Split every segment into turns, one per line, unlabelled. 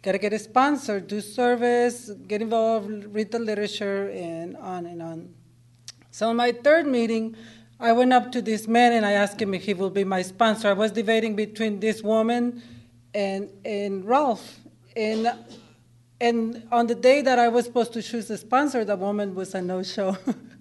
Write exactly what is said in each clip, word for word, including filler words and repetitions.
gotta get a sponsor, do service, get involved, read the literature, and on and on. So in my third meeting, I went up to this man and I asked him if he will be my sponsor. I was debating between this woman and and Ralph. And and on the day that I was supposed to choose a sponsor, the woman was a no-show.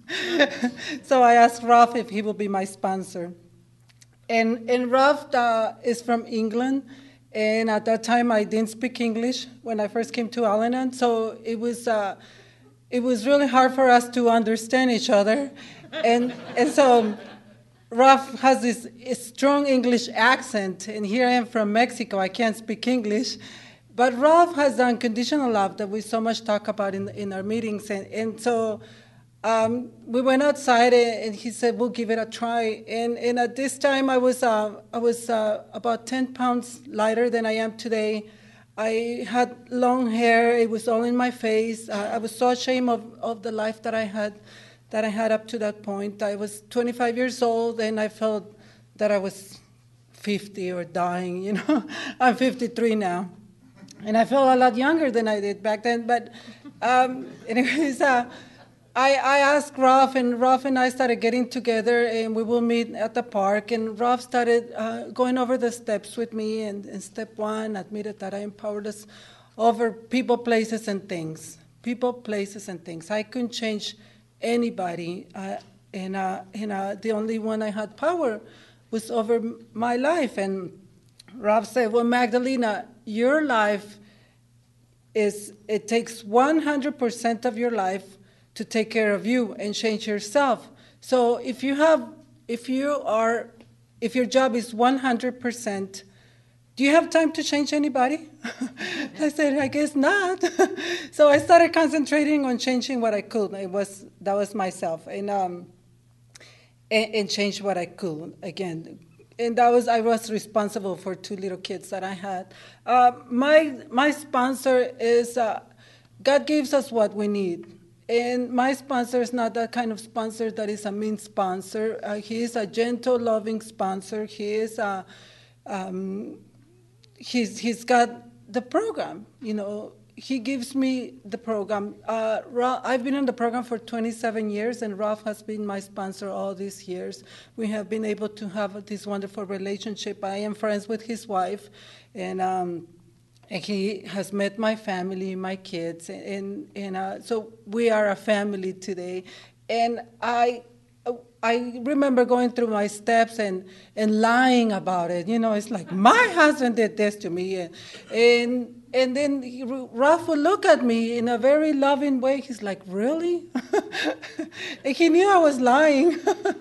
So I asked Ralph if he will be my sponsor. And, and Ralph uh, is from England, and at that time I didn't speak English when I first came to Al-Anon, so it was uh, it was really hard for us to understand each other. And, and so Ralph has this strong English accent, and here I am from Mexico, I can't speak English. But Ralph has the unconditional love that we so much talk about in, in our meetings, and, and so Um, we went outside, and he said, "We'll give it a try." And, and at this time, I was uh, I was uh, about ten pounds lighter than I am today. I had long hair; it was all in my face. Uh, I was so ashamed of, of the life that I had, that I had up to that point. I was twenty-five years old, and I felt that I was fifty or dying. You know, I'm fifty-three now, and I felt a lot younger than I did back then. But um, anyways. Uh, I, I asked Ralph, and Ralph and I started getting together, and we will meet at the park. And Ralph started uh, going over the steps with me. And, and step one, admitted that I empowered us over people, places, and things. People, places, and things. I couldn't change anybody, uh, and, uh, and uh, the only one I had power was over my life. And Ralph said, "Well, Magdalena, your life is, it takes one hundred percent of your life to take care of you and change yourself. So if you have, if you are, if your job is one hundred percent, do you have time to change anybody?" I said, "I guess not." So I started concentrating on changing what I could. It was, that was myself, and um, and, and change what I could again. And that was, I was responsible for two little kids that I had. Uh, my my sponsor is, uh, God gives us what we need. And my sponsor is not that kind of sponsor that is a mean sponsor. Uh, he is a gentle, loving sponsor. He is a, um, he's, he's got the program, you know. He gives me the program. Uh, Ralph, I've been in the program for twenty-seven years, and Ralph has been my sponsor all these years. We have been able to have this wonderful relationship. I am friends with his wife, and um, And he has met my family, my kids, and, and uh, so we are a family today. And I I remember going through my steps and, and lying about it. You know, it's like, my husband did this to me. And, and, and then he, Ralph would look at me in a very loving way. He's like, "Really?" And he knew I was lying.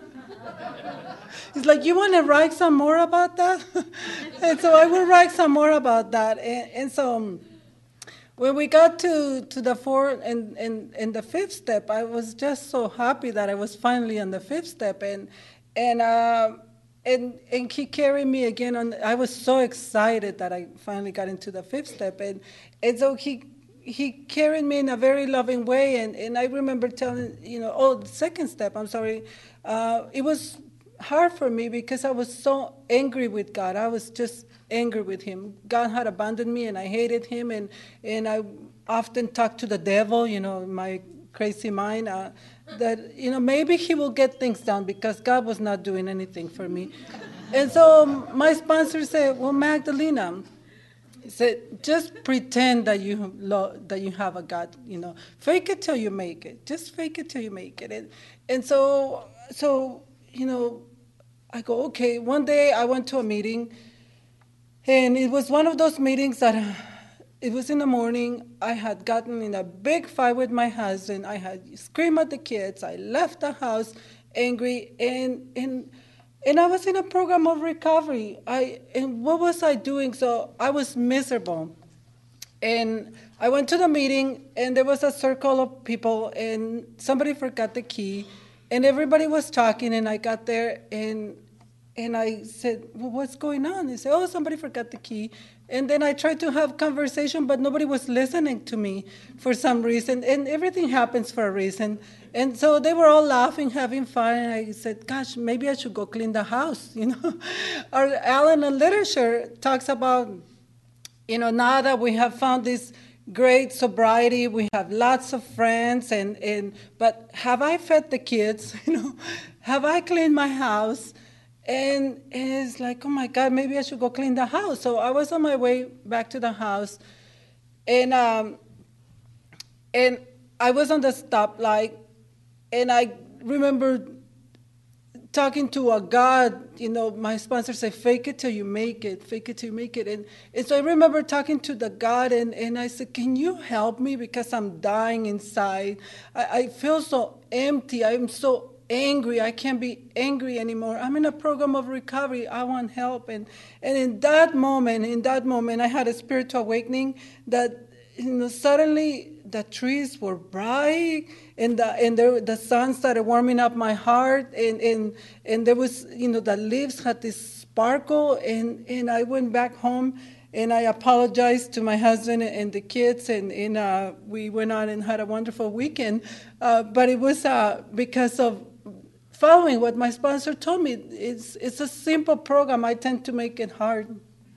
He's like, "You want to write some more about that?" And so I will write some more about that. And, and so um, when we got to, to the fourth and, and, and the fifth step, I was just so happy that I was finally on the fifth step. And and uh, and and he carried me again on. I was so excited that I finally got into the fifth step. And and so he he carried me in a very loving way. And, and I remember telling, you know, oh, the second step, I'm sorry, uh, it was hard for me because I was so angry with God. I was just angry with him. God had abandoned me, and I hated him, and, and I often talked to the devil, you know, in my crazy mind, uh, that, you know, maybe he will get things done because God was not doing anything for me. And so my sponsor said, "Well, Magdalena," he said, "just pretend that you lo- that you have a God, you know, fake it till you make it. Just fake it till you make it." And, and so, so, you know, I go, okay. One day I went to a meeting, and it was one of those meetings that uh, it was in the morning. I had gotten in a big fight with my husband. I had screamed at the kids. I left the house angry, and and and I was in a program of recovery. I and what was I doing? So I was miserable. And I went to the meeting, and there was a circle of people, and somebody forgot the key. And everybody was talking, and I got there, and and I said, "Well, what's going on?" They said, "Oh, somebody forgot the key." And then I tried to have conversation, but nobody was listening to me for some reason. And everything happens for a reason. And so they were all laughing, having fun. And I said, "Gosh, maybe I should go clean the house." You know, our Al-Anon literature talks about you know, now that we have found this great sobriety, we have lots of friends, and, and but have I fed the kids? You know, have I cleaned my house? And it's like, oh my God, maybe I should go clean the house. So I was on my way back to the house, and um, and I was on the stoplight, and I remember talking to a God, you know, my sponsor said, fake it till you make it, fake it till you make it. And, and so I remember talking to the God, and, and I said, can you help me, because I'm dying inside. I, I feel so empty. I'm so angry. I can't be angry anymore. I'm in a program of recovery. I want help. And, and in that moment, in that moment, I had a spiritual awakening that, you know, suddenly the trees were bright, and the and there, the sun started warming up my heart, and, and and there was, you know, the leaves had this sparkle, and, and I went back home, and I apologized to my husband and the kids, and, and uh, we went out and had a wonderful weekend. Uh, but it was uh, because of following what my sponsor told me. It's it's a simple program. I tend to make it hard,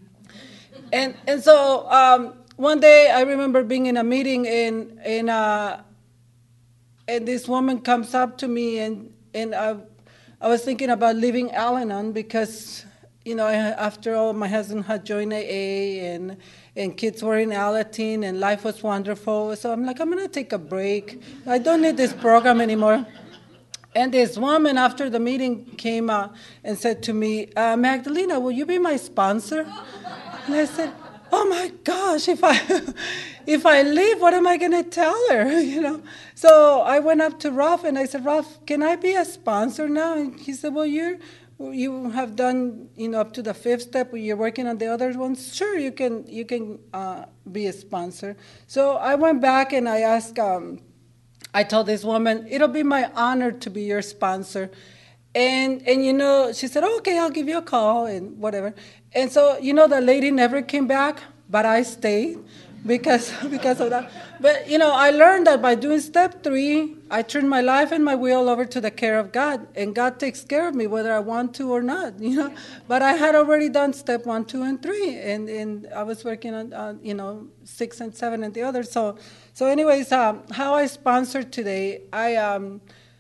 and and so. Um, One day, I remember being in a meeting, and and uh, and this woman comes up to me, and and I, I was thinking about leaving Al-Anon because, you know, I, after all, my husband had joined A A, and and kids were in Alateen, and life was wonderful. So I'm like, I'm gonna take a break. I don't need this program anymore. And this woman after the meeting came uh, and said to me, uh, Magdalena, will you be my sponsor? And I said, oh my gosh, if I if I leave, what am I going to tell her? You know. So I went up to Ralph and I said, Ralph, can I be a sponsor now? And he said, well, you're you have done, you know, up to the fifth step. You're working on the other ones. Sure, you can you can uh, be a sponsor. So I went back and I asked. Um, I told this woman, it'll be my honor to be your sponsor. And, and you know, she said, oh, okay, I'll give you a call and whatever. And so, you know, the lady never came back, but I stayed because because of that. But, you know, I learned that by doing step three, I turned my life and my will over to the care of God. And God takes care of me whether I want to or not, you know. But I had already done step one, two, and three. And, and I was working on, on, you know, six and seven and the other. So, so anyways, um, how I sponsored today, I... Um,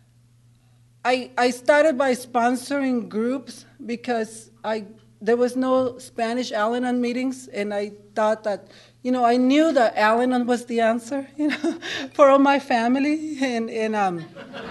I, I started by sponsoring groups because I there was no Spanish Al-Anon meetings, and I thought that, you know, I knew that Al-Anon was the answer, you know, for all my family, and and um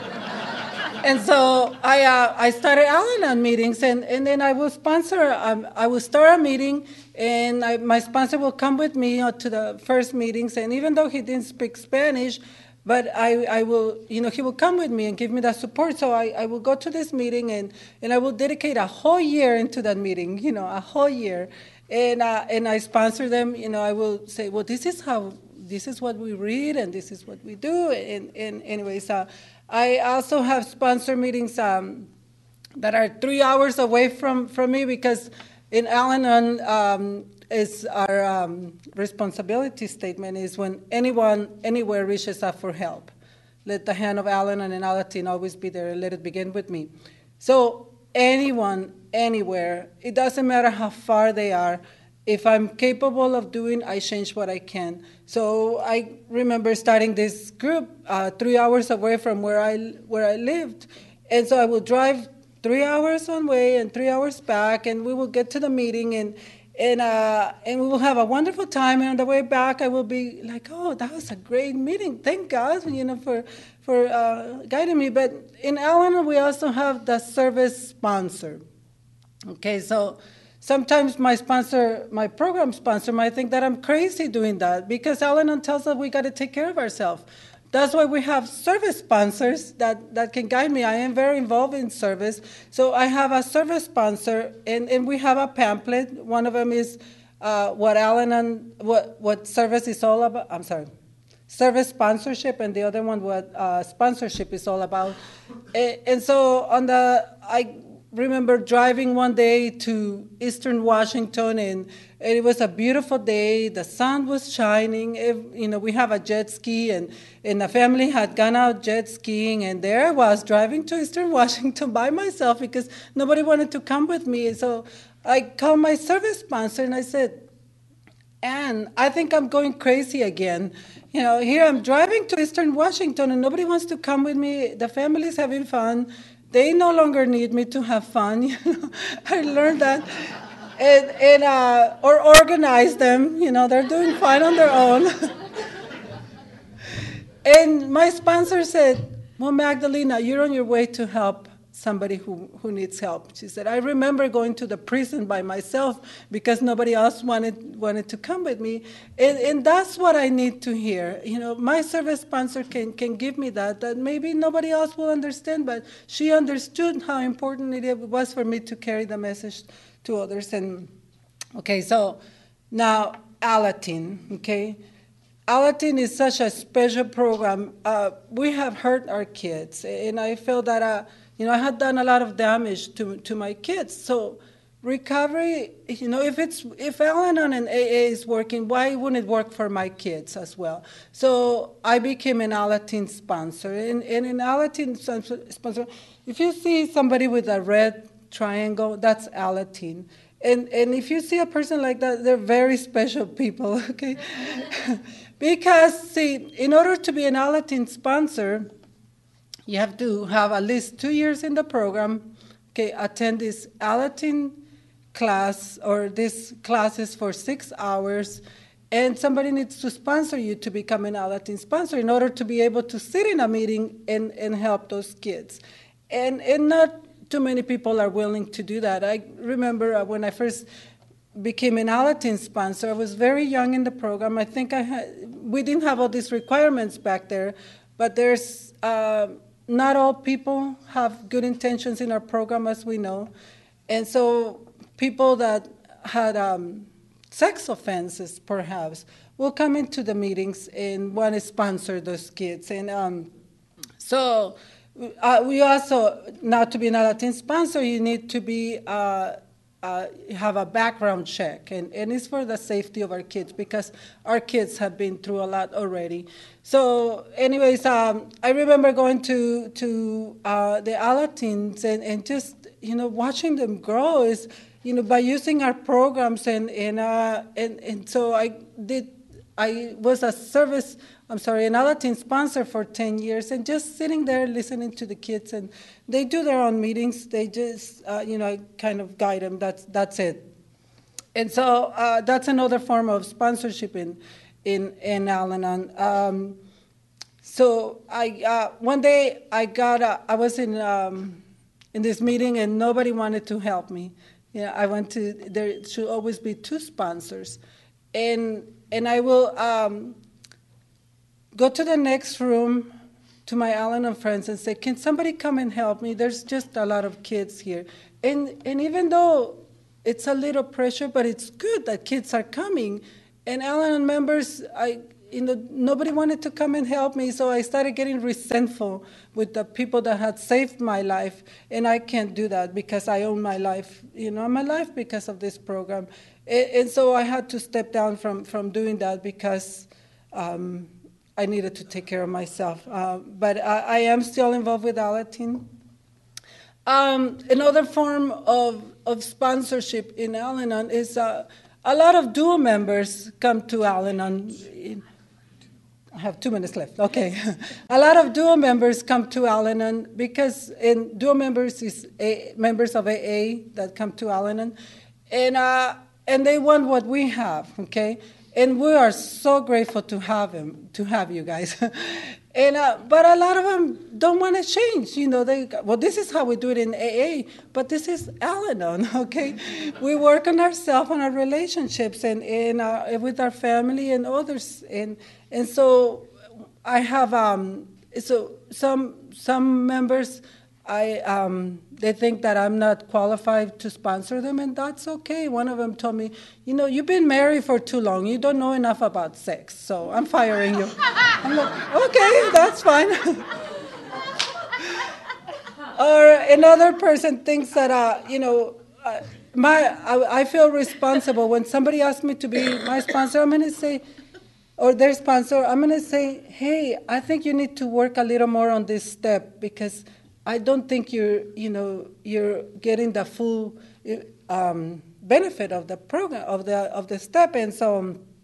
and so I uh, I started Al-Anon meetings, and, and then I will sponsor. Um, I will start a meeting, and I, my sponsor will come with me uh, to the first meetings, and even though he didn't speak Spanish. But I, I will, you know, he will come with me and give me that support. So I, I will go to this meeting, and, and I will dedicate a whole year into that meeting, you know, a whole year. And uh, and I sponsor them, you know, I will say, well, this is how, this is what we read, and this is what we do. And, and anyways, uh, I also have sponsor meetings um, that are three hours away from, from me, because in Al-Anon, um, is our um, responsibility statement is when anyone, anywhere reaches out for help. Let the hand of Al-Anon and Alateen always be there, and let it begin with me. So anyone, anywhere, it doesn't matter how far they are, if I'm capable of doing, I change what I can. So I remember starting this group uh, three hours away from where I, where I lived. And so I will drive three hours one way and three hours back, and we will get to the meeting, and And uh, and we will have a wonderful time. And on the way back, I will be like, "Oh, that was a great meeting. Thank God, you know, for for uh, guiding me." But in Al-Anon, we also have the service sponsor. Okay, so sometimes my sponsor, my program sponsor, might think that I'm crazy doing that, because Al-Anon tells us we got to take care of ourselves. That's why we have service sponsors that, that can guide me. I am very involved in service. So I have a service sponsor, and, and we have a pamphlet. One of them is uh, what Al-Anon, what, what service is all about. I'm sorry, service sponsorship, and the other one, what uh, sponsorship is all about. And, and so on the, I remember driving one day to Eastern Washington, and it was a beautiful day. The sun was shining. It, you know, we have a jet ski, and, and the family had gone out jet skiing, and there I was driving to Eastern Washington by myself because nobody wanted to come with me. So I called my service sponsor, and I said, And I think I'm going crazy again. You know, here I'm driving to Eastern Washington and nobody wants to come with me. The family's having fun. They no longer need me to have fun. You know, I learned that. And, and uh, or organize them. You know, they're doing fine on their own. And my sponsor said, well, Magdalena, you're on your way to help somebody who, who needs help. She said, I remember going to the prison by myself because nobody else wanted wanted to come with me. And, and that's what I need to hear. You know, my service sponsor can, can give me that, that maybe nobody else will understand, but she understood how important it was for me to carry the message to others. And okay, so now Alateen, okay? Alateen is such a special program. Uh, we have hurt our kids, and I feel that uh, you know I had done a lot of damage to to my kids. So recovery, you know, if it's if Al-Anon and A A is working, why wouldn't it work for my kids as well? So I became an Alateen sponsor, and, and an Alateen sponsor. If you see somebody with a red triangle, that's Alateen. And and if you see a person like that, they're very special people, okay? Because, see, in order to be an Alateen sponsor, you have to have at least two years in the program, okay, attend this Alateen class or these classes for six hours, and somebody needs to sponsor you to become an Alateen sponsor in order to be able to sit in a meeting and, and help those kids. And, and not too many people are willing to do that. I remember when I first became an Alateen sponsor, I was very young in the program. I think I had, we didn't have all these requirements back there, but there's uh, not all people have good intentions in our program, as we know. And so people that had um, sex offenses, perhaps, will come into the meetings and want to sponsor those kids. And um, so Uh, we also, now to be an Alateen sponsor, you need to be uh, uh, have a background check, and, and it's for the safety of our kids because our kids have been through a lot already. So, anyways, um, I remember going to to uh, the Alateens and, and just you know watching them grow is you know by using our programs and and uh, and and so I did. I was a service. I'm sorry, an Alateen sponsor for ten years, and just sitting there listening to the kids, and they do their own meetings. They just, uh, you know, I kind of guide them. That's that's it. And so uh, that's another form of sponsorship in in in Al-Anon. Um, so I uh, one day I got uh, I was in um, in this meeting, and nobody wanted to help me. Yeah, I went to. There should always be two sponsors, and and I will. Um, Go to the next room to my Al-Anon friends and say, can somebody come and help me? There's just a lot of kids here. And and even though it's a little pressure, but it's good that kids are coming. And Al-Anon members, I, you know, nobody wanted to come and help me, so I started getting resentful with the people that had saved my life. And I can't do that because I own my life, you know, my life because of this program. And, and so I had to step down from, from doing that because um, I needed to take care of myself. Uh, but I, I am still involved with Alateen. Um, another form of, of sponsorship in Al-Anon is uh, a lot of dual members come to Al-Anon. I have two minutes left. Okay. A lot of dual members come to Al-Anon because in dual members is a, members of A A that come to Al-Anon. And, uh, and they want what we have, okay? And we are so grateful to have him, to have you guys. and uh, but a lot of them don't want to change. You know, they well, this is how we do it in A A, but this is Al-Anon, okay? We work on ourselves, on our relationships, and, and uh, with our family and others. And and so I have um, so some some members. I um, they think that I'm not qualified to sponsor them, and that's okay. One of them told me, you know, you've been married for too long. You don't know enough about sex, so I'm firing you. I'm like, okay, that's fine. Or another person thinks that, uh, you know, uh, my I, I feel responsible. When somebody asks me to be my sponsor, I'm going to say, or their sponsor, I'm going to say, hey, I think you need to work a little more on this step because I don't think you're, you know, you're getting the full um, benefit of the program, of the of the step. And so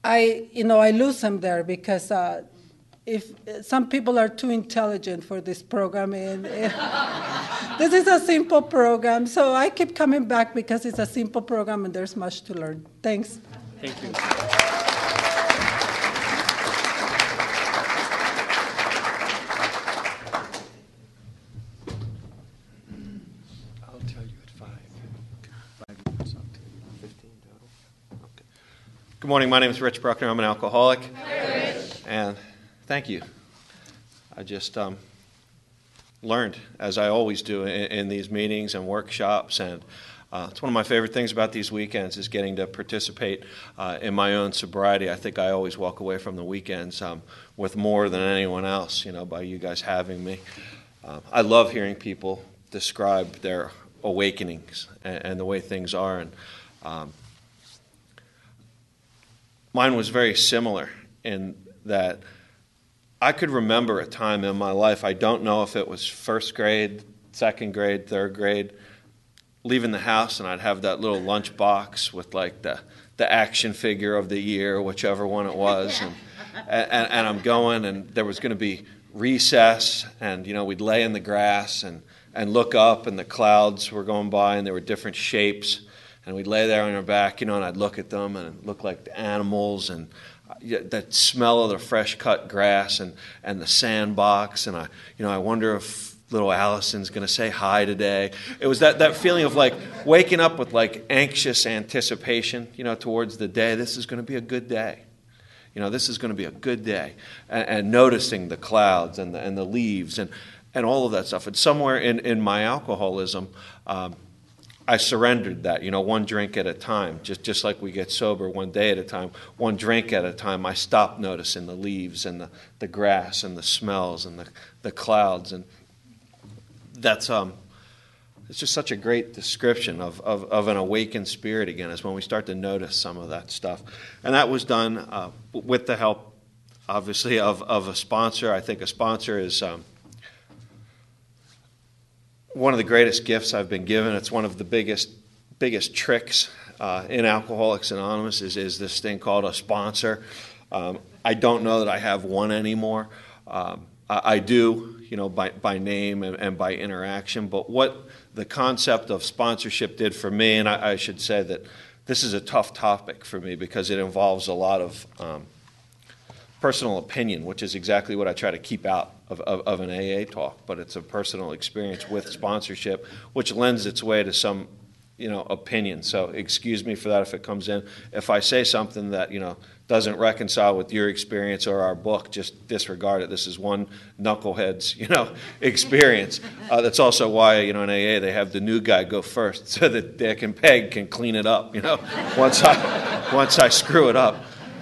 I, you know, I lose them there because uh, if some people are too intelligent for this program, and, and this is a simple program, so I keep coming back because it's a simple program and there's much to learn. Thanks.
Thank you. I'll tell you at five. Five minutes up to fifteen total. Okay. Good morning. My name is Rich Bruckner. I'm an alcoholic. Hi, Rich. And thank you. I just um, learned, as I always do in, in these meetings and workshops, and uh, it's one of my favorite things about these weekends is getting to participate uh, in my own sobriety. I think I always walk away from the weekends um, with more than anyone else, you know, by you guys having me. Uh, I love hearing people describe their awakenings and, and the way things are, and um, mine was very similar in that I could remember a time in my life, I don't know if it was first grade, second grade, third grade, leaving the house, and I'd have that little lunch box with like the, the action figure of the year, whichever one it was, and, and, and I'm going, and there was going to be recess, and you know we'd lay in the grass and, and look up, and the clouds were going by, and there were different shapes, and we'd lay there on our back, you know, and I'd look at them, and it looked like the animals, and that smell of the fresh cut grass and, and the sandbox, and I, you know, I wonder if little Allison's going to say hi today. It was that, that feeling of like waking up with like anxious anticipation, you know, towards the day. This is going to be a good day. You know, this is going to be a good day. And, and noticing the clouds and the, and the leaves and, and all of that stuff. And somewhere in, in my alcoholism, um, I surrendered that, you know, one drink at a time, just just like we get sober one day at a time, one drink at a time. I stopped noticing the leaves and the, the grass and the smells and the, the clouds. And that's, um, it's just such a great description of, of, of an awakened spirit again, is when we start to notice some of that stuff. And that was done uh, with the help, obviously, of, of a sponsor. I think a sponsor is Um, one of the greatest gifts I've been given. It's one of the biggest biggest tricks uh, in Alcoholics Anonymous is, is this thing called a sponsor. Um, I don't know that I have one anymore. Um, I, I do, you know, by, by name and, and by interaction. But what the concept of sponsorship did for me, and I, I should say that this is a tough topic for me because it involves a lot of um, personal opinion, which is exactly what I try to keep out of, of, of an A A talk, but it's a personal experience with sponsorship, which lends its way to some, you know, opinion. So excuse me for that if it comes in. If I say something that, you know, doesn't reconcile with your experience or our book, just disregard it. This is one knucklehead's, you know, experience. Uh, that's also why, you know, in A A they have the new guy go first so that Dick and Peg can clean it up, you know, once I once I screw it up.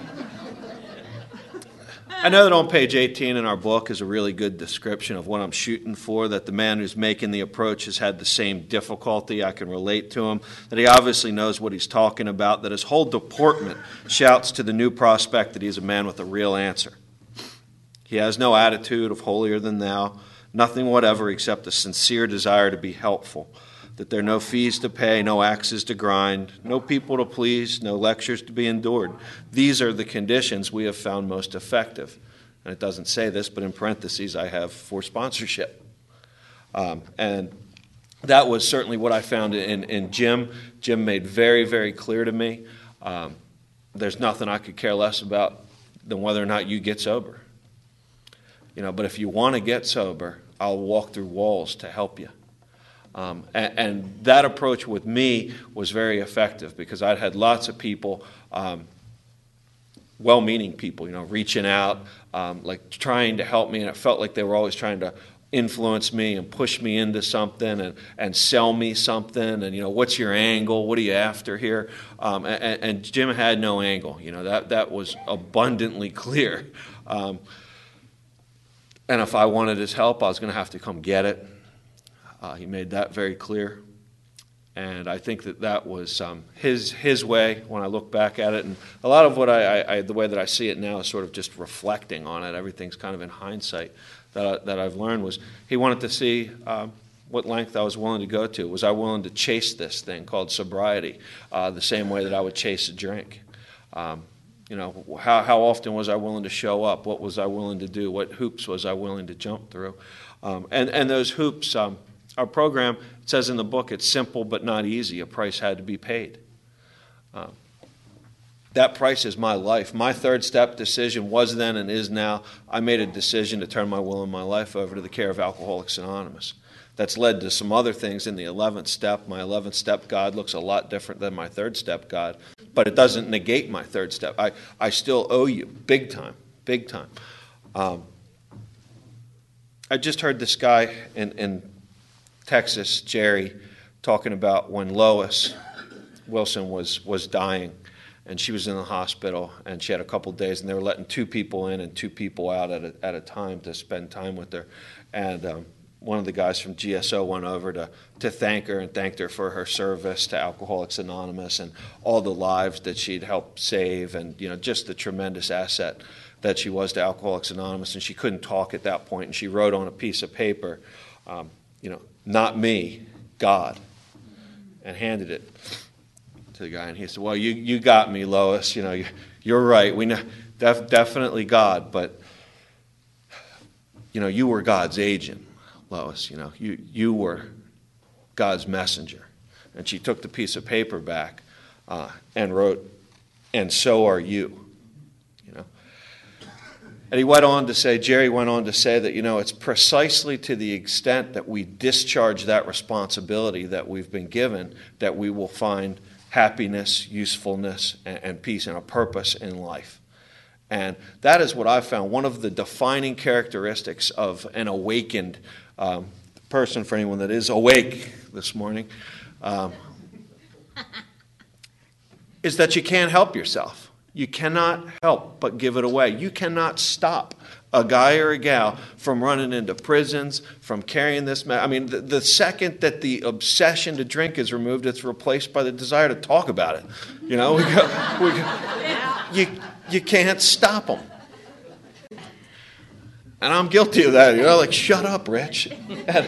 I know that on page eighteen in our book is a really good description of what I'm shooting for, that the man who's making the approach has had the same difficulty. I can relate to him, that he obviously knows what he's talking about, that his whole deportment shouts to the new prospect that he's a man with a real answer. He has no attitude of holier than thou, nothing whatever except a sincere desire to be helpful, that there are no fees to pay, no axes to grind, no people to please, no lectures to be endured. These are the conditions we have found most effective. And it doesn't say this, but in parentheses I have for sponsorship. Um, and that was certainly what I found in, in Jim. Jim made very, very clear to me, um, there's nothing I could care less about than whether or not you get sober. You know, but if you want to get sober, I'll walk through walls to help you. Um, and, and that approach with me was very effective because I'd had lots of people, um, well-meaning people, you know, reaching out, um, like trying to help me, and it felt like they were always trying to influence me and push me into something and, and sell me something, and, you know, what's your angle? What are you after here? Um, and, and Jim had no angle. You know, that, that was abundantly clear. Um, and if I wanted his help, I was going to have to come get it. Uh, he made that very clear, and I think that that was um, his his way when I look back at it. And a lot of what I, I, I the way that I see it now is sort of just reflecting on it. Everything's kind of in hindsight that I, that I've learned was he wanted to see um, what length I was willing to go to. Was I willing to chase this thing called sobriety uh, the same way that I would chase a drink? Um, You know, how, how often was I willing to show up? What was I willing to do? What hoops was I willing to jump through? Um, and, and those hoops, um, our program, it says in the book, it's simple but not easy. A price had to be paid. Um, that price is my life. My third step decision was then and is now. I made a decision to turn my will and my life over to the care of Alcoholics Anonymous. That's led to some other things in the eleventh step. My eleventh step God looks a lot different than my third step God, but it doesn't negate my third step. I, I still owe you, big time, big time. Um, I just heard this guy in, in Texas, Jerry, talking about when Lois Wilson was, was dying, and she was in the hospital, and she had a couple days, and they were letting two people in and two people out at a, at a time to spend time with her. And um, one of the guys from G S O went over to, to thank her and thanked her for her service to Alcoholics Anonymous and all the lives that she'd helped save, and you know just the tremendous asset that she was to Alcoholics Anonymous. And she couldn't talk at that point, and she wrote on a piece of paper, um, you know, "Not me, God," and handed it to the guy. And he said, "Well, you, you got me, Lois. You know, you, you're right. We know def, definitely God, but you know, you were God's agent. Lois, you know, you, you were God's messenger." And she took the piece of paper back uh, and wrote, "And so are you." You know. And he went on to say, Jerry went on to say that, you know, it's precisely to the extent that we discharge that responsibility that we've been given that we will find happiness, usefulness, and, and peace and a purpose in life. And that is what I've found. One of the defining characteristics of an awakened um, person, for anyone that is awake this morning, um, is that you can't help yourself. You cannot help but give it away. You cannot stop a guy or a gal from running into prisons, from carrying this. I mean, the, the second that the obsession to drink is removed, it's replaced by the desire to talk about it. You know, we go, we go, you. You can't stop them. And I'm guilty of that. You know, like, shut up, Rich. And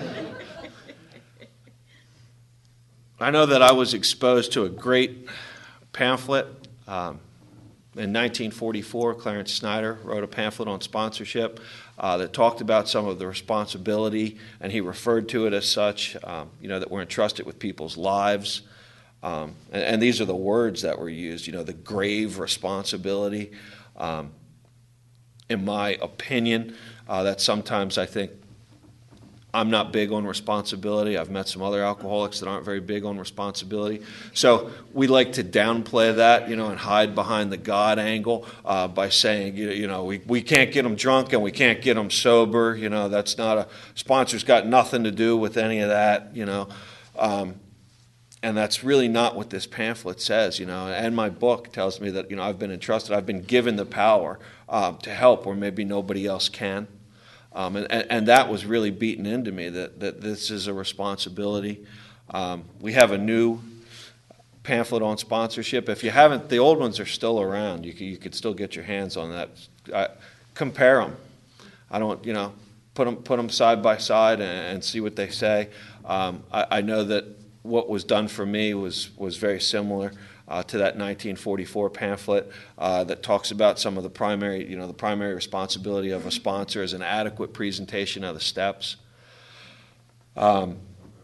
I know that I was exposed to a great pamphlet. Um, in nineteen forty-four, Clarence Snyder wrote a pamphlet on sponsorship uh, that talked about some of the responsibility, and he referred to it as such, um, you know, that we're entrusted with people's lives. Um, and, and these are the words that were used, you know, the grave responsibility. Um, in my opinion, uh, that sometimes I think I'm not big on responsibility. I've met some other alcoholics that aren't very big on responsibility. So we like to downplay that, you know, and hide behind the God angle uh, by saying, you, you know, we, we can't get them drunk and we can't get them sober. You know, that's not a, sponsor's got nothing to do with any of that, you know. Um, And that's really not what this pamphlet says, you know. And my book tells me that, you know, I've been entrusted, I've been given the power uh, to help where maybe nobody else can. Um, and, and that was really beaten into me, that, that this is a responsibility. Um, we have a new pamphlet on sponsorship. If you haven't, the old ones are still around. You could, you could still get your hands on that. I, compare them. I don't, you know, put them, put them side by side and, and see what they say. Um, I, I know that what was done for me was, was very similar uh, to that nineteen forty-four pamphlet uh, that talks about some of the primary, you know, the primary responsibility of a sponsor is an adequate presentation of the steps. Um,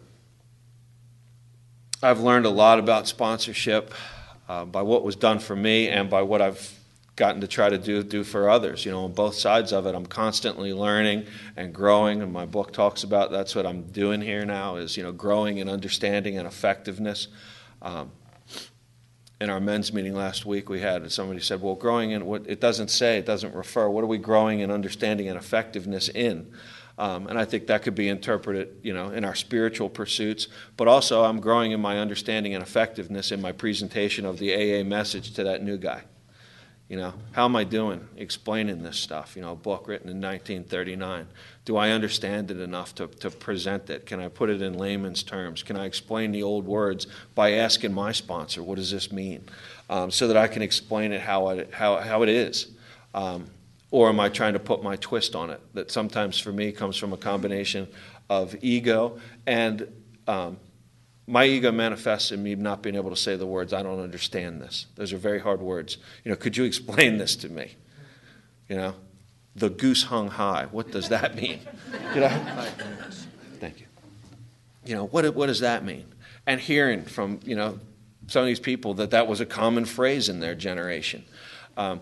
I've learned a lot about sponsorship uh, by what was done for me and by what I've gotten to try to do do for others. You know, on both sides of it, I'm constantly learning and growing, and my book talks about that's what I'm doing here now is, you know, growing in understanding and effectiveness. Um, in our men's meeting last week, we had somebody said, well, growing in what it doesn't say, it doesn't refer. What are we growing in understanding and effectiveness in? Um, and I think that could be interpreted, you know, in our spiritual pursuits, but also I'm growing in my understanding and effectiveness in my presentation of the A A message to that new guy. You know, how am I doing explaining this stuff? You know, a book written in nineteen thirty-nine. Do I understand it enough to, to present it? Can I put it in layman's terms? Can I explain the old words by asking my sponsor, what does this mean? Um, so that I can explain it how it, how, how it is. Um, or am I trying to put my twist on it? That sometimes for me comes from a combination of ego and um, my ego manifests in me not being able to say the words, I don't understand this. Those are very hard words. You know, could you explain this to me? You know, the goose hung high. What does that mean? You know? Thank you. You know, what, what does that mean? And hearing from, you know, some of these people that that was a common phrase in their generation. Um,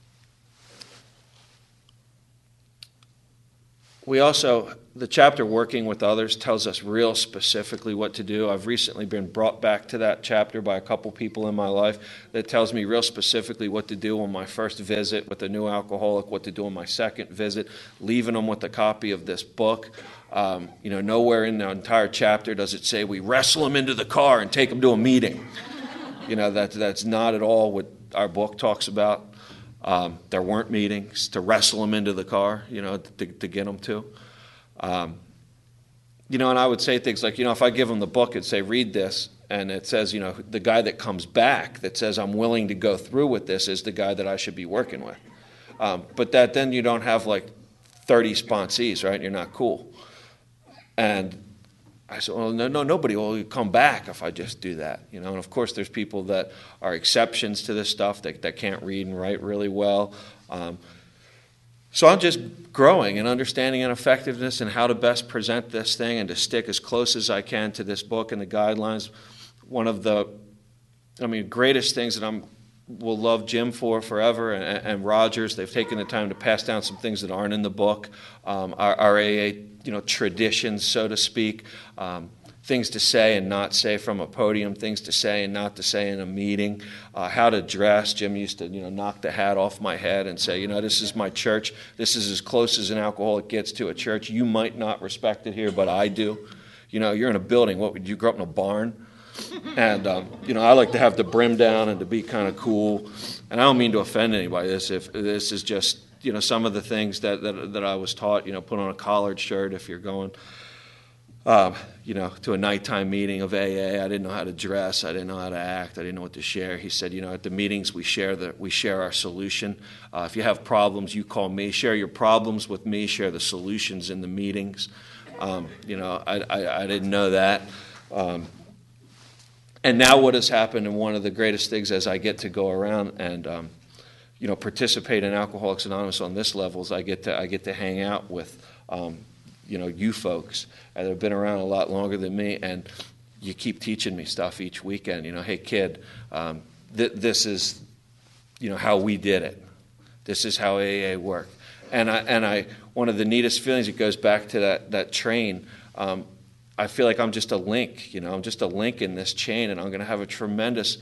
we also, the chapter Working with Others tells us real specifically what to do. I've recently been brought back to that chapter by a couple people in my life that tells me real specifically what to do on my first visit with a new alcoholic, what to do on my second visit, leaving them with a copy of this book. Um, you know, nowhere in the entire chapter does it say we wrestle them into the car and take them to a meeting. You know, that that's not at all what our book talks about. Um, there weren't meetings to wrestle them into the car, you know, to, to get them to. Um, you know, and I would say things like, you know, if I give them the book and say, read this, and it says, you know, the guy that comes back that says I'm willing to go through with this is the guy that I should be working with. Um, but that then you don't have like thirty sponsees, right? You're not cool. And I said, well, no, no, nobody will come back if I just do that, you know. And of course, there's people that are exceptions to this stuff that, that can't read and write really well. Um, so I'm just growing and understanding and effectiveness and how to best present this thing and to stick as close as I can to this book and the guidelines. One of the, I mean, greatest things that I'm will love Jim for forever and, and Rogers. They've taken the time to pass down some things that aren't in the book. Um, our, our A A, you know, traditions, so to speak, um, things to say and not say from a podium, things to say and not to say in a meeting, uh, how to dress. Jim used to, you know, knock the hat off my head and say, you know, this is my church. This is as close as an alcoholic gets to a church. You might not respect it here, but I do. You know, you're in a building. What would you grow up in a barn? And, um, you know, I like to have the brim down and to be kind of cool. And I don't mean to offend anybody. This if this is just, you know, some of the things that, that, that I was taught, you know, put on a collared shirt if you're going, um, you know, to a nighttime meeting of A A. I didn't know how to dress. I didn't know how to act. I didn't know what to share. He said, you know, at the meetings we share the we share our solution. Uh, if you have problems, you call me. Share your problems with me. Share the solutions in the meetings. Um, you know, I, I, I didn't know that. Um, And now what has happened, and one of the greatest things as I get to go around and, um, you know, participate in Alcoholics Anonymous on this level is I get to I get to hang out with, um, you know, you folks that have been around a lot longer than me, and you keep teaching me stuff each weekend. You know, hey, kid, um, th- this is, you know, how we did it. This is how A A worked. And I, and I one of the neatest feelings, it goes back to that, that train, um, I feel like I'm just a link, you know, I'm just a link in this chain, and I'm going to have a tremendous,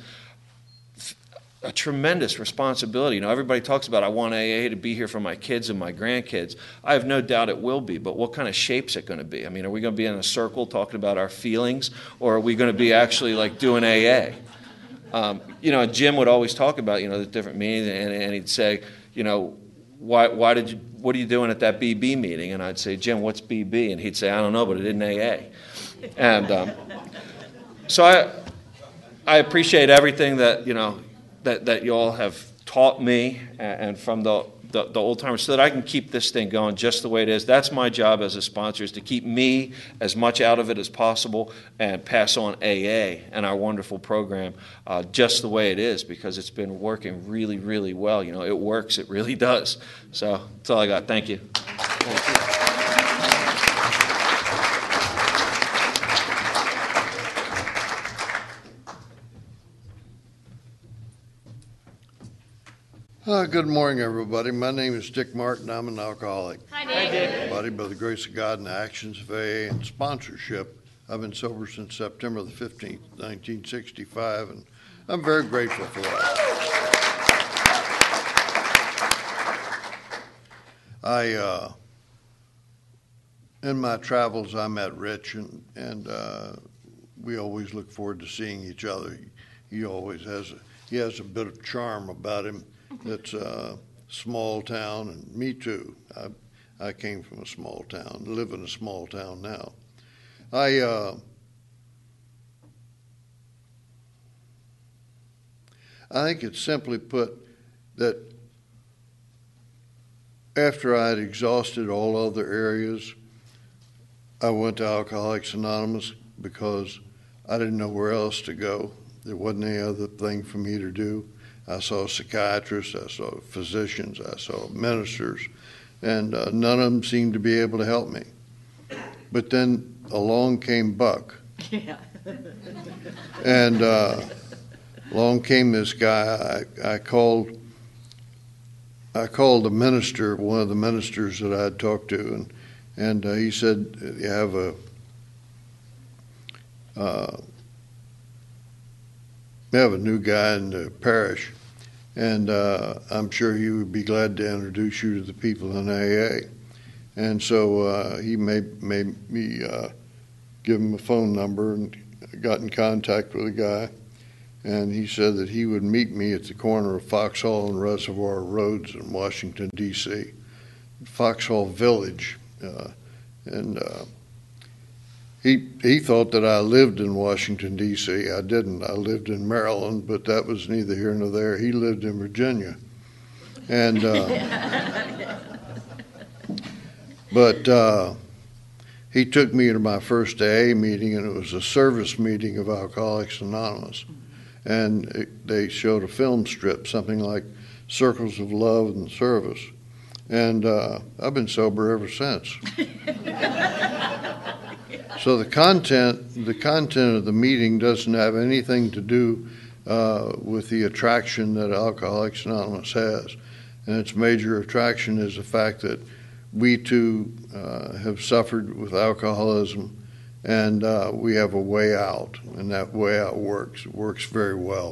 a tremendous responsibility. You know, everybody talks about I want A A to be here for my kids and my grandkids. I have no doubt it will be, but what kind of shape's it going to be? I mean, are we going to be in a circle talking about our feelings, or are we going to be actually like doing A A? Um, you know, Jim would always talk about, you know, the different meetings, and, and he'd say, you know, why, why did you, what are you doing at that B B meeting? And I'd say, Jim, what's B B? And he'd say, I don't know, but it isn't A A. And um, so I, I appreciate everything that, you know, that, that you all have taught me and, and from the, the, the old timers, so that I can keep this thing going just the way it is. That's my job as a sponsor, is to keep me as much out of it as possible and pass on A A and our wonderful program uh, just the way it is, because it's been working really, really well. You know, it works. It really does. So that's all I got. Thank you. Thank you.
Uh, good morning, everybody. My name is Dick Martin. I'm an alcoholic.
Hi, Dick. Hi, Dick.
Everybody, by the grace of God and the actions of A A and sponsorship, I've been sober since September the fifteenth, nineteen sixty-five, and I'm very grateful for that. I, uh, in my travels, I met Rich, and, and uh, we always look forward to seeing each other. He, he always has a, he has a bit of charm about him. That's a small town, and me too. I, I came from a small town, live in a small town now. I uh, I think it's simply put that after I had exhausted all other areas, I went to Alcoholics Anonymous because I didn't know where else to go. There wasn't any other thing for me to do. I saw psychiatrists, I saw physicians, I saw ministers, and uh, none of them seemed to be able to help me. But then along came Buck.
Yeah.
And uh, along came this guy. I, I called I called the minister, one of the ministers that I had talked to, and, and uh, he said, you have a uh, we have a new guy in the parish, and uh, I'm sure he would be glad to introduce you to the people in A A. And so uh, he made, made me uh, give him a phone number and got in contact with the guy. And he said that he would meet me at the corner of Foxhall and Reservoir Roads in Washington, D C, Foxhall Village. Uh, and uh, he he thought that I lived in Washington, D C. I didn't. I lived in Maryland, but that was neither here nor there. He lived in Virginia. And uh, but uh, he took me to my first A A meeting, and it was a service meeting of Alcoholics Anonymous. And it, they showed a film strip, something like Circles of Love and Service. And uh, I've been sober ever since. So the content, the content of the meeting doesn't have anything to do uh, with the attraction that Alcoholics Anonymous has. And its major attraction is the fact that we too uh, have suffered with alcoholism, and uh, we have a way out, and that way out works. It works very well.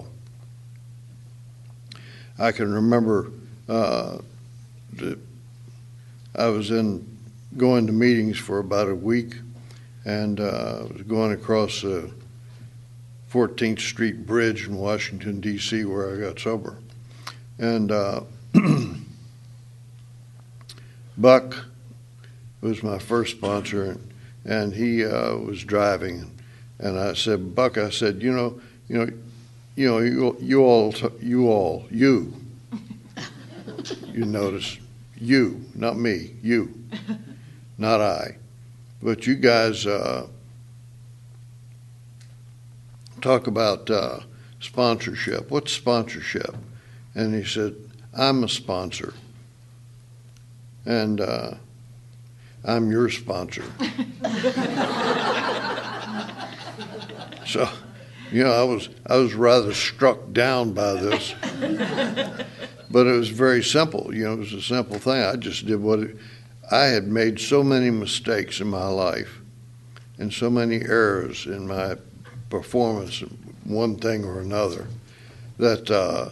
I can remember uh, that I was in going to meetings for about a week, and uh, I was going across the fourteenth Street Bridge in Washington, D C, where I got sober. And uh, Buck was my first sponsor, and And he uh, was driving, and I said, "Buck," I said, "You know, you know, you know, you, you all, you all, you, you notice, you, not me, you, not I, but you guys uh, talk about uh, sponsorship. What's sponsorship?" And he said, "I'm a sponsor, and uh, I'm your sponsor." So, you know, I was I was rather struck down by this, but it was very simple. You know, it was a simple thing. I just did what it, I had made so many mistakes in my life, and so many errors in my performance, one thing or another, that uh,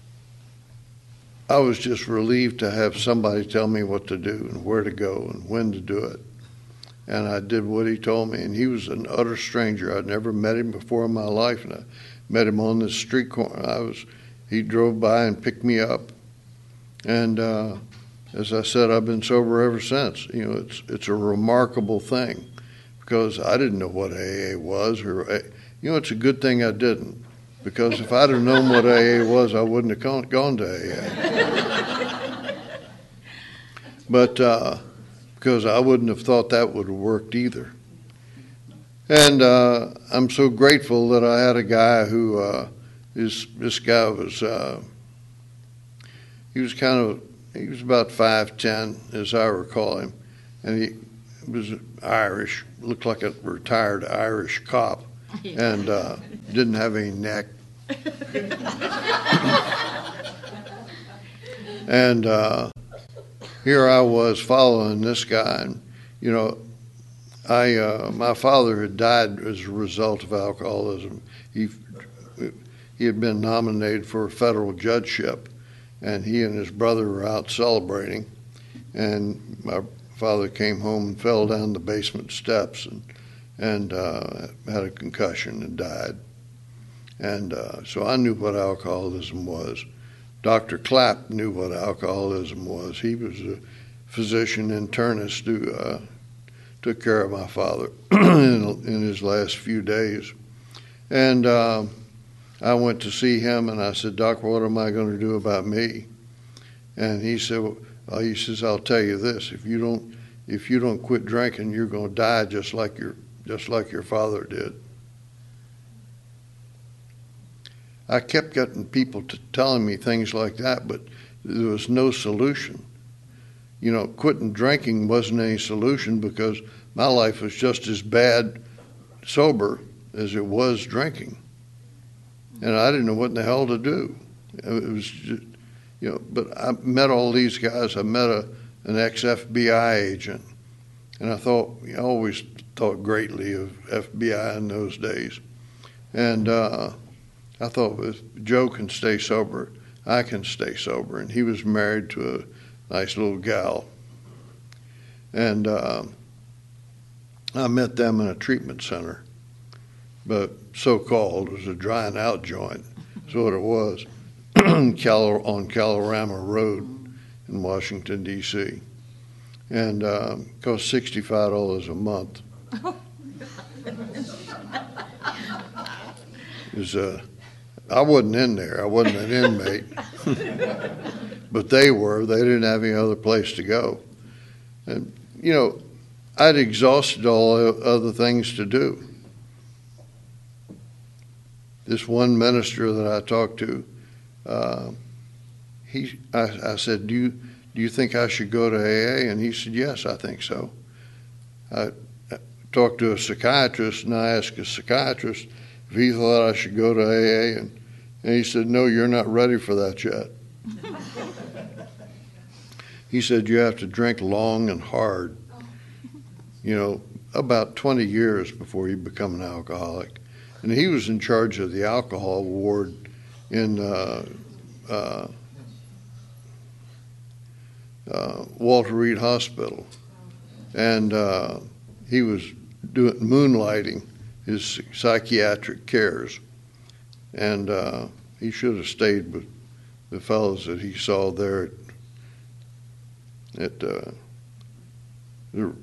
I was just relieved to have somebody tell me what to do and where to go and when to do it. And I did what he told me, and he was an utter stranger. I'd never met him before in my life, and I met him on this street corner. I was, he drove by and picked me up, and uh, as I said, I've been sober ever since. You know, it's it's a remarkable thing, because I didn't know what A A was, or you know, it's a good thing I didn't, because if I'd have known what A A was, I wouldn't have gone, gone to A A. But uh, because I wouldn't have thought that would have worked either. And uh, I'm so grateful that I had a guy who, uh, is, this guy was, uh, he was kind of, he was about five ten, as I recall him, and he was Irish, looked like a retired Irish cop, and uh, didn't have any neck. And uh, here I was following this guy, and you know, I uh, my father had died as a result of alcoholism. He he had been nominated for a federal judgeship, and he and his brother were out celebrating, and my father came home and fell down the basement steps and and uh, had a concussion and died. And uh, so I knew what alcoholism was. Doctor Clapp knew what alcoholism was. He was a physician internist who uh, took care of my father in, in his last few days. And uh, I went to see him, and I said, "Doc, what am I going to do about me?" And he said, well, he says, "I'll tell you this: if you don't, if you don't quit drinking, you're going to die just like your just like your father did." I kept getting people to telling me things like that, but there was no solution. You know, quitting drinking wasn't any solution because my life was just as bad sober as it was drinking. And I didn't know what in the hell to do. It was just, you know, but I met all these guys. I met a, an ex-F B I agent, and I thought, I always thought greatly of F B I in those days. And uh, I thought, if Joe can stay sober, I can stay sober. And he was married to a nice little gal. And uh, I met them in a treatment center, but so-called. It was a drying out joint. That's what it was. Cal- on Calorama Road in Washington, D C And uh, it cost sixty-five dollars a month. It was, uh, I wasn't in there. I wasn't an inmate. But they were. They didn't have any other place to go. And, you know, I'd exhausted all other things to do. This one minister that I talked to, uh, he, I, I said, do you, do you think I should go to A A? And he said, yes, I think so. I, I talked to a psychiatrist, and I asked a psychiatrist if he thought I should go to A A, and, and he said, no, you're not ready for that yet. He said, you have to drink long and hard, you know, about twenty years before you become an alcoholic. And he was in charge of the alcohol ward in uh, uh, uh, Walter Reed Hospital. And uh, he was doing moonlighting his psychiatric cares. And uh, he should have stayed with the fellows that he saw there at, at uh, the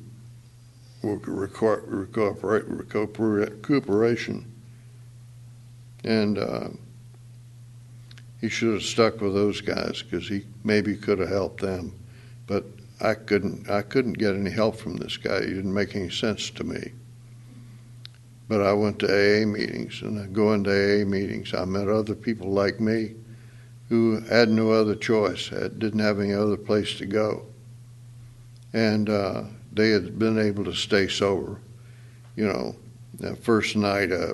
recuperation. And uh, he should have stuck with those guys because he maybe could have helped them. But I couldn't. I couldn't get any help from this guy. He didn't make any sense to me. But I went to A A meetings, and I go into A A meetings. I met other people like me who had no other choice, had, didn't have any other place to go, and uh, they had been able to stay sober. You know, that first night up,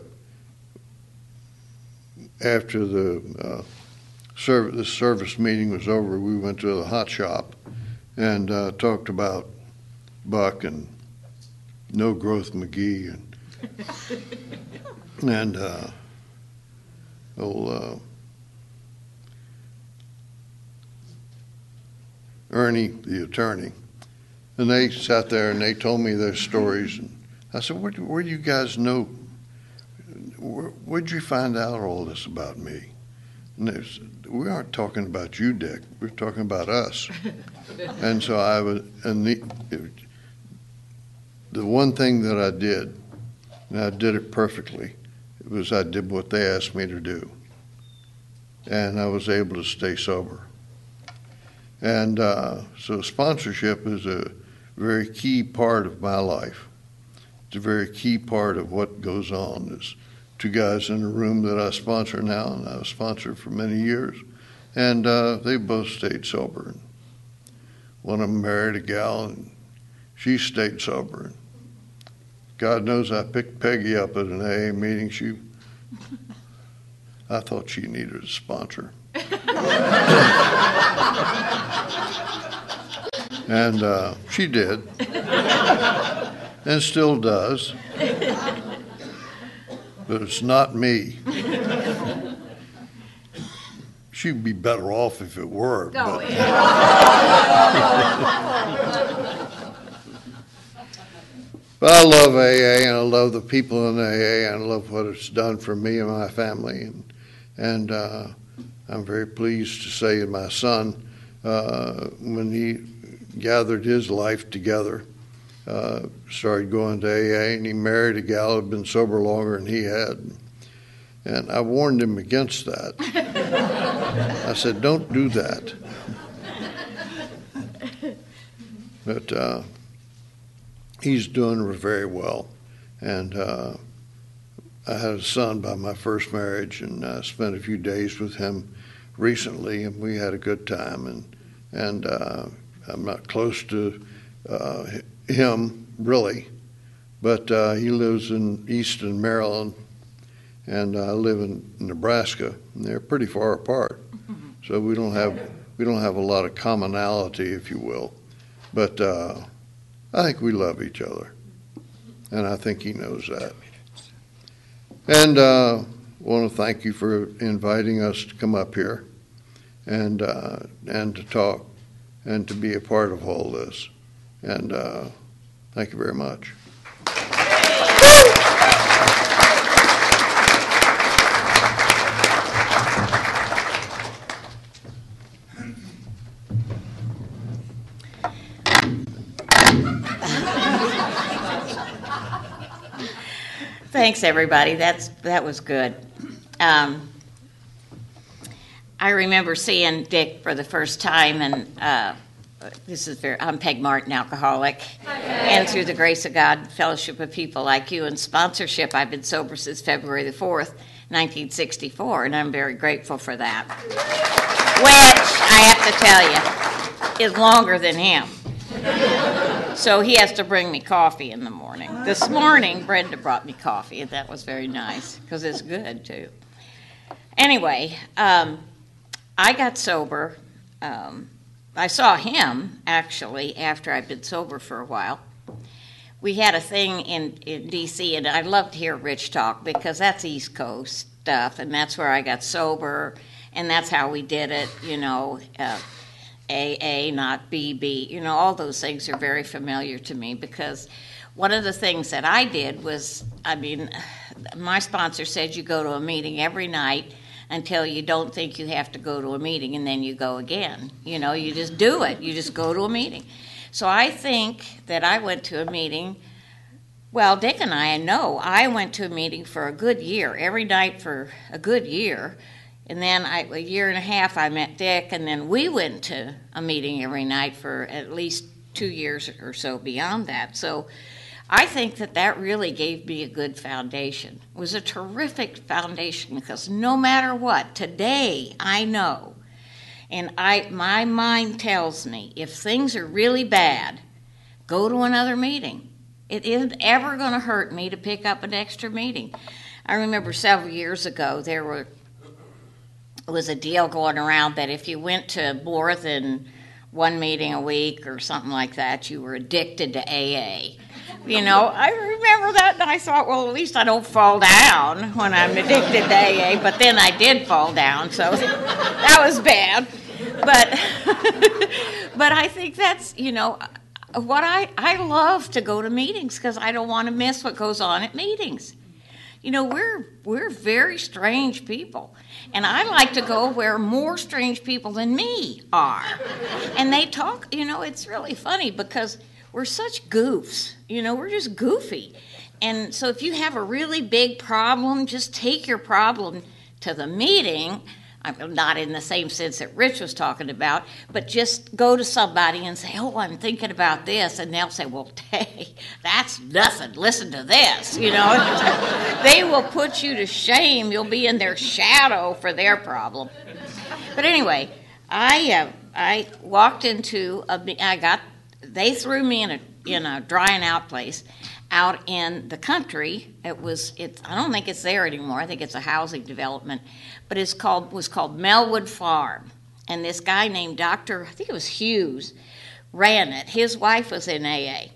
after the uh, service, the service meeting was over, we went to the hot shop and uh, talked about Buck and No Growth McGee and and uh, old uh, Ernie, the attorney. And they sat there and they told me their stories. And I said, where do, where do you guys know? Where, where'd you find out all this about me? And they said, we aren't talking about you, Dick. We're talking about us. And so I was, and the, it, the one thing that I did, and I did it perfectly, it was I did what they asked me to do. And I was able to stay sober. And uh, so sponsorship is a very key part of my life. It's a very key part of what goes on. There's two guys in the room that I sponsor now, and I was sponsored for many years. And uh, they both stayed sober. One of them married a gal, and she stayed sober. God knows I picked Peggy up at an A A meeting. She, I thought she needed a sponsor. And uh, she did, and still does, but it's not me. She'd be better off if it were.
Oh,
but,
yeah.
but I love A A, and I love the people in A A, and I love what it's done for me and my family, and and uh, I'm very pleased to say that my son, uh, when he gathered his life together, uh, started going to A A, and he married a gal who had been sober longer than he had. And I warned him against that. I said, don't do that. But uh, he's doing very well. And uh, I had a son by my first marriage, and I spent a few days with him recently, and we had a good time. And and uh, I'm not close to uh, him really, but uh, he lives in Easton, Maryland, and I live in Nebraska, and they're pretty far apart. So we don't have we don't have a lot of commonality, if you will. But uh, I think we love each other, and I think he knows that. And uh, want to thank you for inviting us to come up here and uh, and to talk and to be a part of all this. And uh, thank you very much.
Thanks, everybody. That's that was good. Um, I remember seeing Dick for the first time, and uh, this is very, I'm Peg Martin, alcoholic, and through the grace of God, fellowship of people like you, and sponsorship, I've been sober since February the fourth, nineteen sixty-four, and I'm very grateful for that. Which, I have to tell you, is longer than him. So he has to bring me coffee in the morning. This morning, Brenda brought me coffee, and that was very nice, because it's good, too. Anyway, um, I got sober. Um, I saw him, actually, after I'd been sober for a while. We had a thing in, in D C, and I love to hear Rich talk, because that's East Coast stuff, and that's where I got sober, and that's how we did it, you know, uh, A A, not B B. You know, all those things are very familiar to me, because one of the things that I did was, I mean, my sponsor said you go to a meeting every night until you don't think you have to go to a meeting, and then you go again. You know, you just do it. You just go to a meeting. So I think that I went to a meeting, well, Dick and I know, I went to a meeting for a good year, every night for a good year. And then I, a year and a half, I met Dick, and then we went to a meeting every night for at least two years or so beyond that. So I think that that really gave me a good foundation. It was a terrific foundation, because no matter what, today I know, and I my mind tells me, if things are really bad, go to another meeting. It isn't ever going to hurt me to pick up an extra meeting. I remember several years ago, there were was a deal going around that if you went to more than one meeting a week or something like that, you were addicted to A A. You know, I remember that, and I thought, well, at least I don't fall down when I'm addicted to A A, but then I did fall down, so that was bad. But but I think that's, you know, what I, I love to go to meetings, because I don't want to miss what goes on at meetings. You know, we're we're very strange people. And I like to go where more strange people than me are. And they talk, you know, it's really funny, because we're such goofs. You know, we're just goofy. And so if you have a really big problem, just take your problem to the meeting. I'm not in the same sense that Rich was talking about, but just go to somebody and say, oh, I'm thinking about this. And they'll say, well, hey, that's nothing. Listen to this. You know, they will put you to shame. You'll be in their shadow for their problem. But anyway, I uh, I walked into a, I got, they threw me in a in a drying out place out in the country. It was, it's, I don't think it's there anymore. I think it's a housing development. But it's called was called Melwood Farm, and this guy named Doctor I think it was Hughes ran it. His wife was in A A,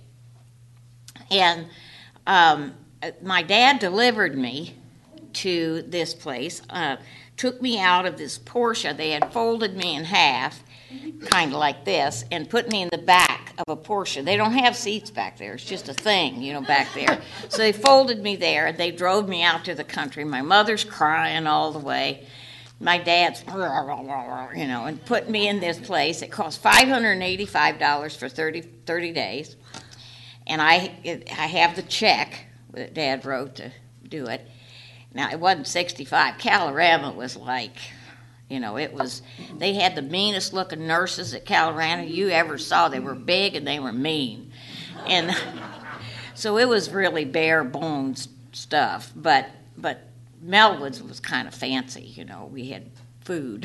and um, my dad delivered me to this place. Uh, took me out of this Porsche. They had folded me in half, kind of like this, and put me in the back of a Porsche. They don't have seats back there. It's just a thing, you know, back there. So they folded me there, and they drove me out to the country. My mother's crying all the way. My dad's, you know, and put me in this place. It cost five hundred eighty-five dollars for thirty, thirty days. And I, it, I have the check that Dad wrote to do it. Now, it wasn't sixty-five. Calorama was like, you know, it was, they had the meanest looking nurses at Calorama you ever saw. They were big and they were mean. And so it was really bare bones stuff. But but Melwood's was kind of fancy, you know. We had food.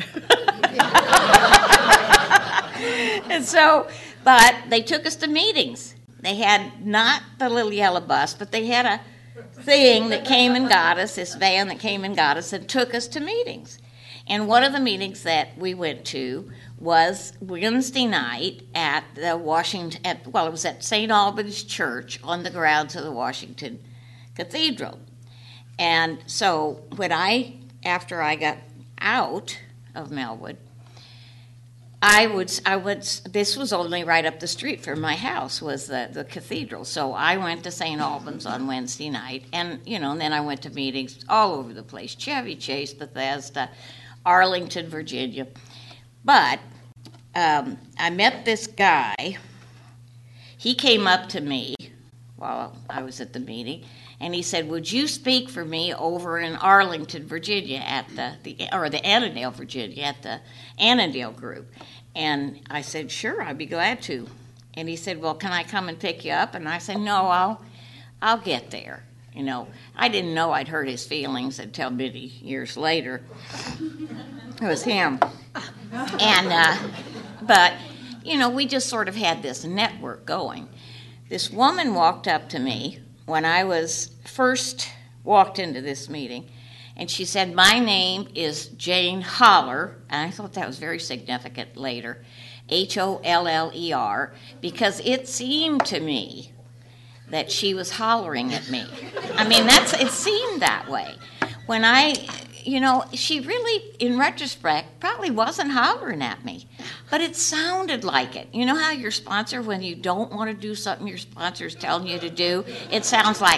And so, but they took us to meetings. They had not the little yellow bus, but they had a thing that came and got us, this van that came and got us and took us to meetings. And one of the meetings that we went to was Wednesday night at the Washington, at, well, it was at Saint Albans Church on the grounds of the Washington Cathedral. And so when I, after I got out of Melwood, I would, I would, this was only right up the street from my house was the, the cathedral. So I went to Saint Albans on Wednesday night, and, you know, and then I went to meetings all over the place, Chevy Chase, Bethesda, Arlington, Virginia. But um, I met this guy. He came up to me while I was at the meeting, and he said, "Would you speak for me over in Arlington, Virginia, at the, the or the Annandale, Virginia, at the Annandale group?" And I said, "Sure, I'd be glad to." And he said, "Well, can I come and pick you up?" And I said, "No, I'll, I'll get there." You know, I didn't know I'd hurt his feelings until many years later. It was him. And, uh, but, you know, we just sort of had this network going. This woman walked up to me when I was first walked into this meeting, and she said, "My name is Jane Holler," and I thought that was very significant later, H O L L E R, because it seemed to me that she was hollering at me. I mean, that's it seemed that way. When I, you know, she really, in retrospect, probably wasn't hollering at me, but it sounded like it. You know how your sponsor, when you don't want to do something your sponsor's telling you to do, it sounds like,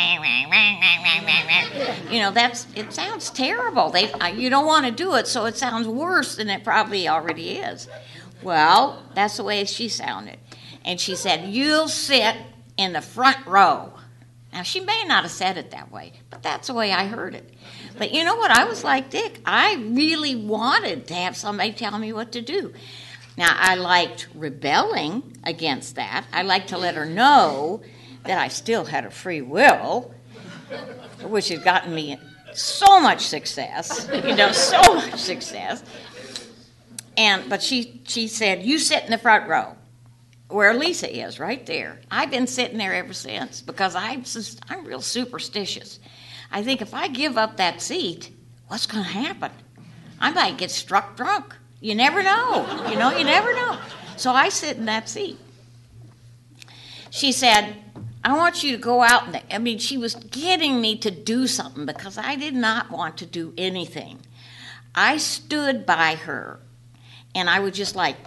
you know, that's, it sounds terrible. They, you don't want to do it, so it sounds worse than it probably already is. Well, that's the way she sounded. And she said, "You'll sit in the front row." Now, she may not have said it that way, but that's the way I heard it. But you know what? I was like Dick. I really wanted to have somebody tell me what to do. Now, I liked rebelling against that. I liked to let her know that I still had a free will, which had gotten me so much success, you know, so much success. And but she she said, "You sit in the front row, where Lisa is, right there." I've been sitting there ever since because I'm I'm real superstitious. I think if I give up that seat, what's going to happen? I might get struck drunk. You never know. You know, you never know. So I sit in that seat. She said, "I want you to go out." And I mean, she was getting me to do something because I did not want to do anything. I stood by her, and I would just like,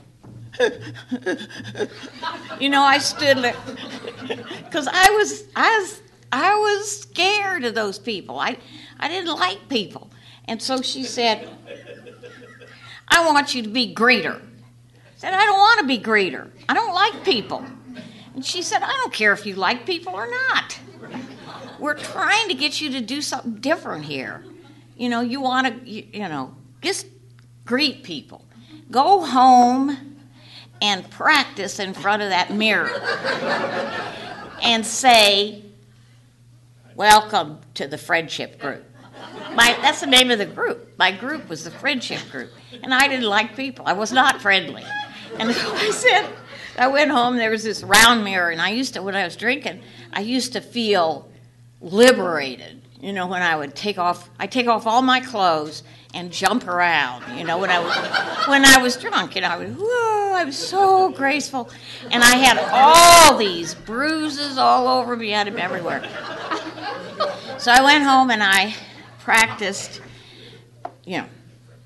you know, I stood there because I was, I was, I was scared of those people. I, I didn't like people, and so she said, "I want you to be greeter." I said, "I don't want to be greeter. I don't like people." And she said, "I don't care if you like people or not. We're trying to get you to do something different here. You know, you want to, you, you know, just greet people. Go home and practice in front of that mirror and say, 'Welcome to the friendship group.'" My, that's the name of the group. My group was the friendship group. And I didn't like people. I was not friendly. And so I said, I went home, there was this round mirror, and I used to, when I was drinking, I used to feel liberated. You know, when I would take off, I take off all my clothes and jump around, you know, when I was, when I was drunk, and I would, whoa, I was so graceful. And I had all these bruises all over me, I had them everywhere. So I went home and I practiced, you know,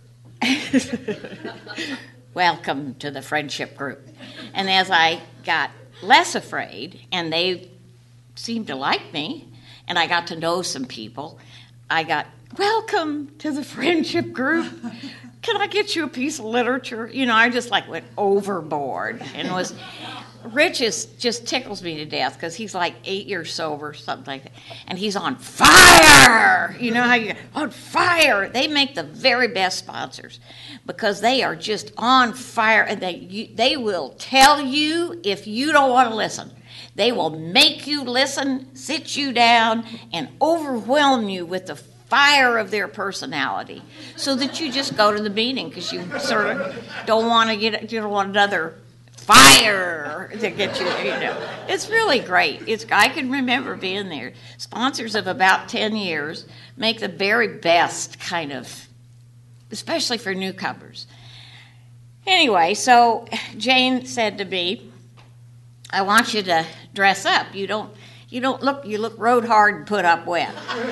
"Welcome to the friendship group." And as I got less afraid, and they seemed to like me, and I got to know some people, I got welcome to the friendship group. Can I get you a piece of literature? You know, I just like went overboard and was, Rich is, just tickles me to death because he's like eight years sober, something like that. And he's on fire. You know how you on fire. They make the very best sponsors because they are just on fire and they, you, they will tell you if you don't want to listen. They will make you listen, sit you down, and overwhelm you with the fire of their personality so that you just go to the meeting because you sort of don't want to get, you don't want another fire to get you, you know. It's really great. It's I can remember being there. Sponsors of about ten years make the very best kind of, especially for newcomers. Anyway, so Jane said to me, I want you to dress up. You don't you don't look you look rode hard and put up wet.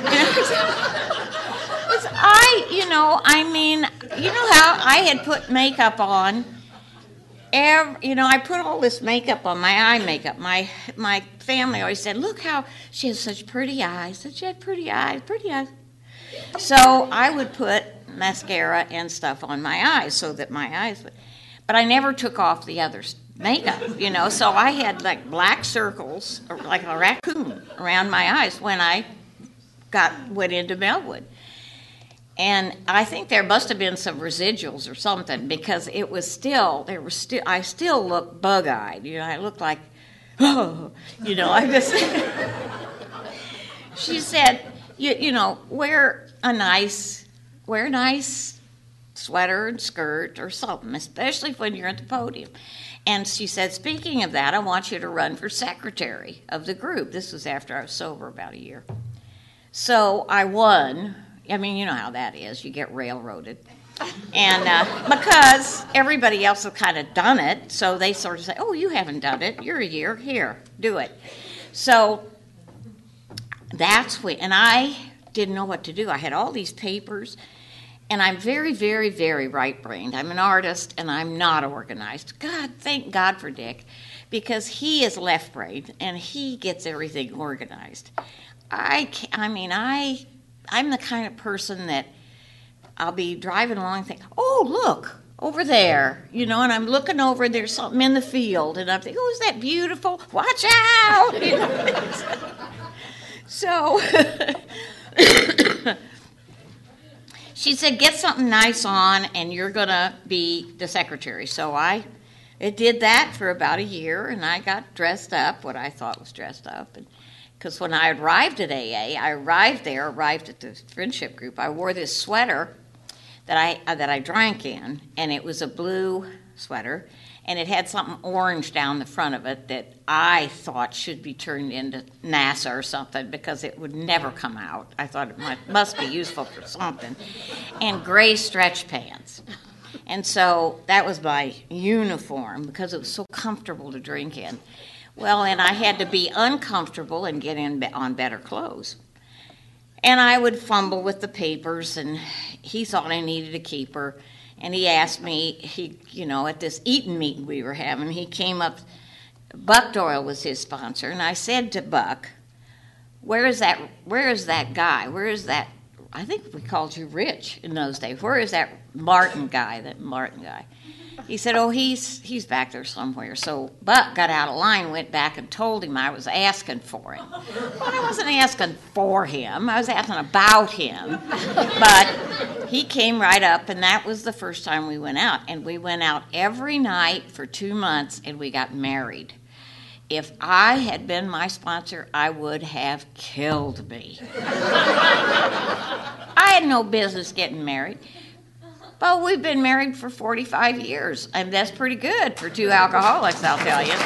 It's, I, you know, I mean, you know how I had put makeup on. Every, you know, I put all this makeup on, my eye makeup. My my family always said, look how she has such pretty eyes. Such had pretty eyes, pretty eyes. So I would put mascara and stuff on my eyes so that my eyes would. But I never took off the other makeup, you know. So I had like black circles, or like a raccoon, around my eyes when I got went into Melwood. And I think there must have been some residuals or something because it was still, there was still, I still looked bug-eyed. You know, I looked like, oh, you know, I just, she said, you, you know, wear a nice, wear a nice sweater and skirt or something, especially when you're at the podium. And she said, speaking of that, I want you to run for secretary of the group. This was after I was sober about a year. So I won. I mean, you know how that is. You get railroaded. And uh, because everybody else has kind of done it, so they sort of say, oh, you haven't done it. You're a year. Here, do it. So that's when, and I didn't know what to do. I had all these papers, and I'm very, very, very right-brained. I'm an artist, and I'm not organized. God, thank God for Dick, because he is left-brained, and he gets everything organized. I, I mean, I... I'm the kind of person that I'll be driving along and think, oh, look, over there, you know, and I'm looking over and there's something in the field, and I'm thinking, oh, is that beautiful? Watch out! You know? So she said, get something nice on, and you're going to be the secretary. So I it did that for about a year, and I got dressed up, what I thought was dressed up, and because when I arrived at A A, I arrived there, arrived at the friendship group, I wore this sweater that I uh, that I drank in, and it was a blue sweater, and it had something orange down the front of it that I thought should be turned into NASA or something because it would never come out. I thought it might, must be useful for something. And gray stretch pants. And so that was my uniform because it was so comfortable to drink in. Well, and I had to be uncomfortable and get in on better clothes. And I would fumble with the papers, and he thought I needed a keeper. And he asked me, he, you know, at this eating meeting we were having, he came up, Buck Doyle was his sponsor, and I said to Buck, where is that, where is that guy? Where is that, I think we called you Rich in those days. Where is that Martin guy, that Martin guy? He said, oh, he's he's back there somewhere. So Buck got out of line, went back and told him I was asking for him. Well, I wasn't asking for him. I was asking about him. But he came right up, and that was the first time we went out. And we went out every night for two months, and we got married. If I had been my sponsor, I would have killed me. I had no business getting married. But we've been married for forty-five years, and that's pretty good for two alcoholics, I'll tell you.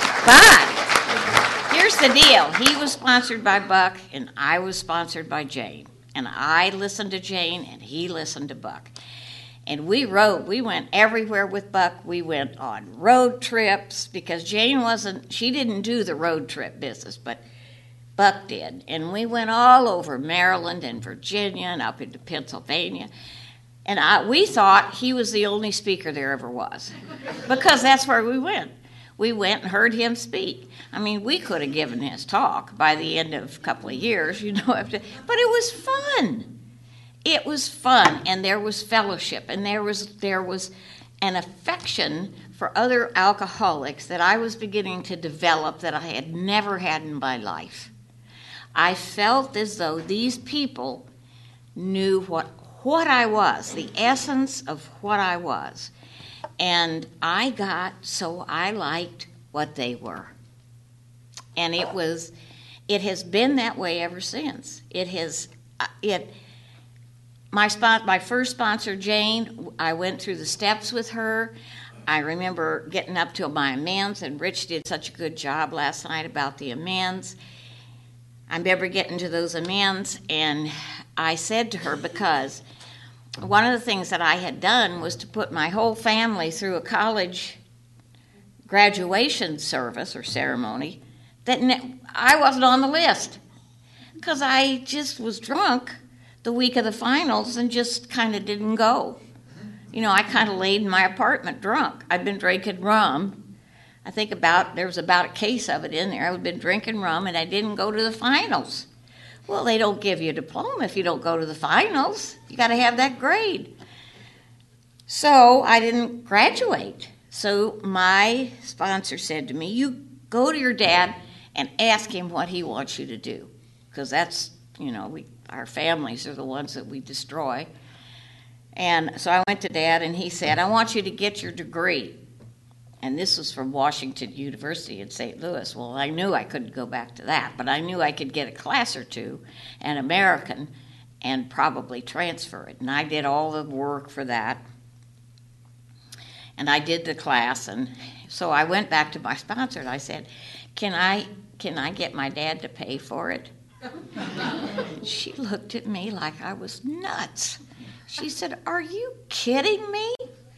But here's the deal. He was sponsored by Buck, and I was sponsored by Jane. And I listened to Jane, and he listened to Buck. And we rode. We went everywhere with Buck. We went on road trips because Jane wasn't, she didn't do the road trip business, but Buck did. And we went all over Maryland and Virginia and up into Pennsylvania. And I, we thought he was the only speaker there ever was because that's where we went. We went and heard him speak. I mean, we could have given his talk by the end of a couple of years, you know, after, but it was fun. it was fun, and there was fellowship, and there was there was an affection for other alcoholics that I was beginning to develop that I had never had in my life. I felt as though these people knew what what I was, the essence of what I was. And I got so I liked what they were. And it was, it has been that way ever since. It has, it, my spot, my first sponsor, Jane, I went through the steps with her. I remember getting up to my amends, and Rich did such a good job last night about the amends. I remember getting to those amends, and I said to her, because one of the things that I had done was to put my whole family through a college graduation service or ceremony that ne- I wasn't on the list because I just was drunk the week of the finals and just kind of didn't go. You know, I kind of laid in my apartment drunk. I'd been drinking rum. I think about, there was about a case of it in there. I'd been drinking rum and I didn't go to the finals. Well, they don't give you a diploma if you don't go to the finals. You got to have that grade. So I didn't graduate. So my sponsor said to me, you go to your dad and ask him what he wants you to do. Because that's, you know, we, our families are the ones that we destroy. And so I went to Dad, and he said, I want you to get your degree. And this was from Washington University in Saint Louis. Well, I knew I couldn't go back to that, but I knew I could get a class or two, an American, and probably transfer it. And I did all the work for that. And I did the class, and so I went back to my sponsor, and I said, can I, can I get my dad to pay for it? She looked at me like I was nuts. She said, are you kidding me?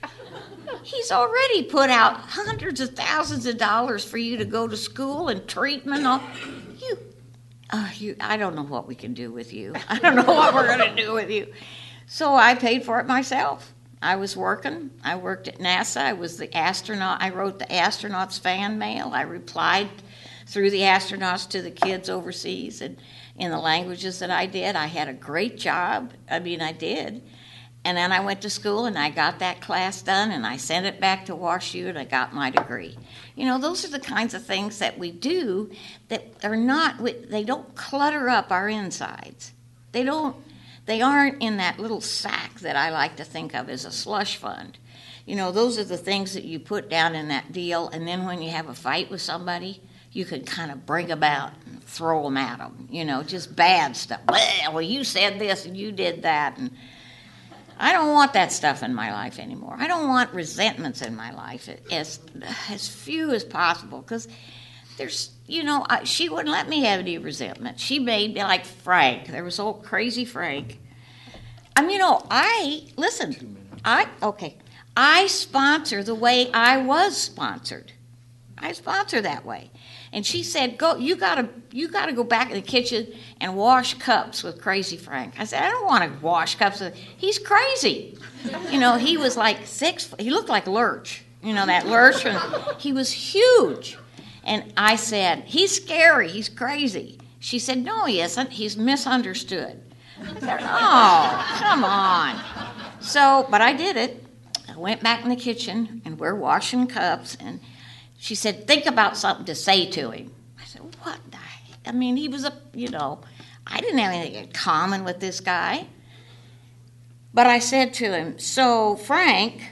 He's already put out hundreds of thousands of dollars for you to go to school and treatment. All. You, uh, you, I don't know what we can do with you. I don't know what we're going to do with you. So I paid for it myself. I was working. I worked at NASA. I was the astronaut. I wrote the astronauts fan mail. I replied through the astronauts to the kids overseas and in the languages that I did. I had a great job. I mean, I did. And then I went to school and I got that class done and I sent it back to WashU and I got my degree. You know, those are the kinds of things that we do that are not, they don't clutter up our insides. They don't, they aren't in that little sack that I like to think of as a slush fund. You know, those are the things that you put down in that deal, and then when you have a fight with somebody, you can kind of bring about and throw them at them. You know, just bad stuff. Well, you said this and you did that, and I don't want that stuff in my life anymore. I don't want resentments in my life, as as few as possible, because there's, you know, I, she wouldn't let me have any resentment. She made me like Frank. There was old crazy Frank. I mean, you know, I, listen, I, okay, I sponsor the way I was sponsored. I sponsor that way. And she said, "Go. You gotta. You gotta go back in the kitchen and wash cups with Crazy Frank." I said, "I don't want to wash cups with. He's crazy." You know, he was like six. He looked like Lurch. You know that Lurch. He was huge. And I said, "He's scary. He's crazy." She said, "No, he isn't. He's misunderstood." I said, "Oh, come on." So, but I did it. I went back in the kitchen and we're washing cups, and she said, "Think about something to say to him." I said, "What the heck?" I mean, he was a, you know, I didn't have anything in common with this guy. But I said to him, "So, Frank,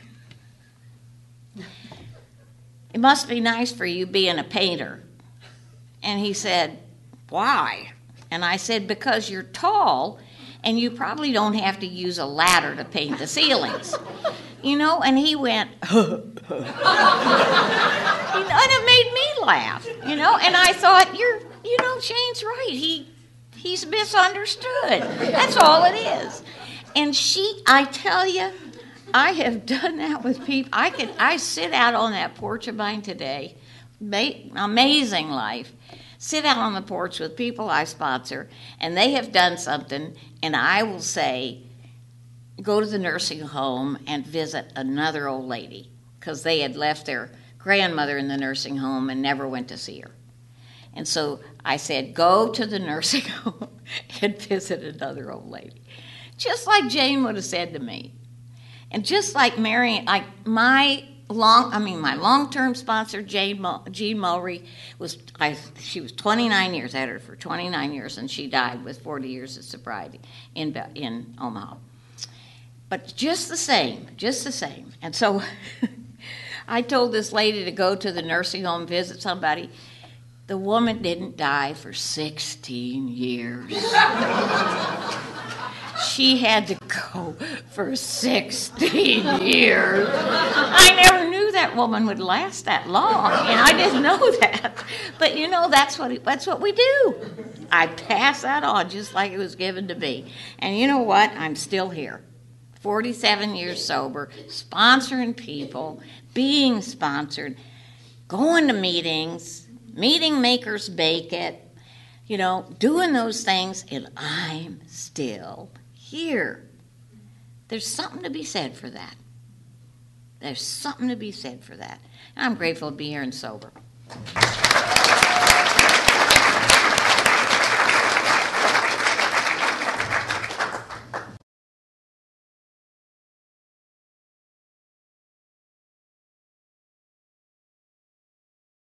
it must be nice for you being a painter." And he said, "Why?" And I said, "Because you're tall and you probably don't have to use a ladder to paint the ceilings." You know, and he went, and it made me laugh, you know, and I thought, you're, you know, Shane's right. He, he's misunderstood. That's all it is. And she, I tell you, I have done that with people. I could, I sit out on that porch of mine today, amazing life, sit out on the porch with people I sponsor, and they have done something, and I will say, go to the nursing home and visit another old lady, because they had left their grandmother in the nursing home and never went to see her. And so I said, go to the nursing home and visit another old lady. just like Jane would have said to me. And just like Marion, like my long, I mean, my long-term sponsor, Jane Mo, Jean Mulry, was, I, she was twenty-nine years. I had her for twenty-nine years, and she died with forty years of sobriety in, in Omaha. But just the same, just the same. And so I told this lady to go to the nursing home, visit somebody. The woman didn't die for sixteen years. She had to go for sixteen years. I never knew that woman would last that long, and I didn't know that. But you know, that's what that's what we do. I pass that on just like it was given to me. And you know what? I'm still here. forty-seven years sober, sponsoring people, being sponsored, going to meetings, meeting makers bake it, you know, doing those things, and I'm still here. There's something to be said for that. There's something to be said for that. And I'm grateful to be here and sober.